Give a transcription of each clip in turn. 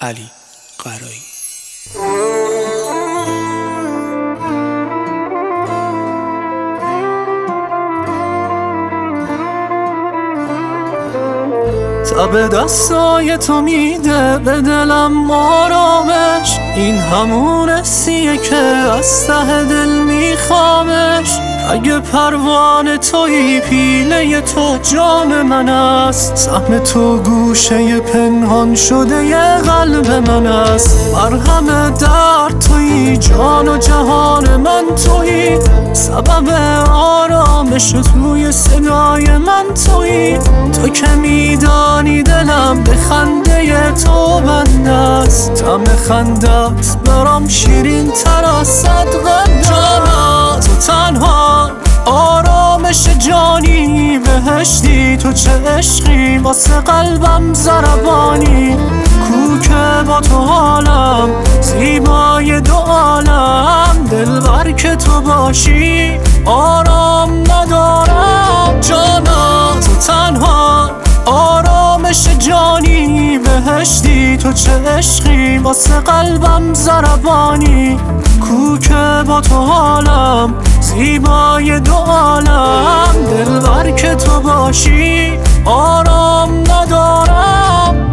علی قرایی. تب دستای تو میده به دلم آرامش، این همون حسیه که از ته دل میخوامش. اگه پروانه تویی پیله تو جام من است، سهم تو گوشه پنهان شده ی قلب من است. مرهم درد تویی، جان و جهان من تویی، سبب آرامش توی صدای من تویی. تو که میدانی دلم به خنده تو بند است، طعم خندت برام شیرین تر از صد قند. جانا تو تنها آرامش جانی، بهشتی تو چه عشقی واسه قلبم ضربانی. کو که با تو حالم زیبای دو عالم، دلبر که تو باشی آرام ندارم. جانا تو تنها آرامش جانی، بهشتی تو چه عشقی واسه قلبم ضربانی. کو که با تو حالم زیبای دو عالم، دلبر که تو باشی آرام ندارم.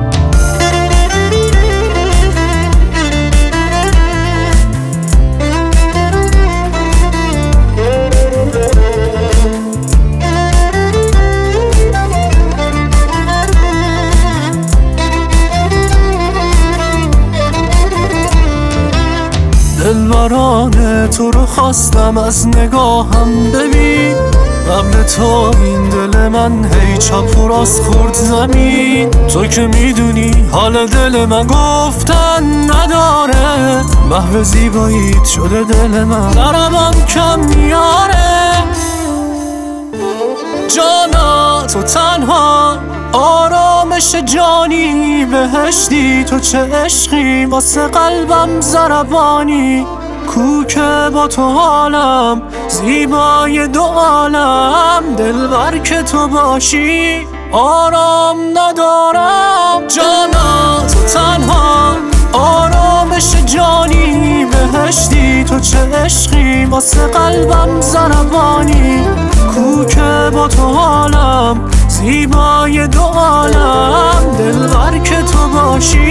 دلبرانه تو رو خواستم از نگاهم ببین، قبل تو این دل من هی چپ و راست خورد زمین. تو که میدونی حال دل من گفتن نداره، محو زیباییت شده دل من درمم کم میاره. جانا تو تنها آرامش جانی، بهشتی تو چه عشقی واسه قلبم ضربانی. کو که با تو حالم زیبای دو عالم، دلبر که تو باشی آرام ندارم. جانا تو تنها آرامش جانی، بهشتی تو چه عشقی واسه قلبم ضربانی. کو که با تو حالم زیبای دو عالم، دلبر که تو باشی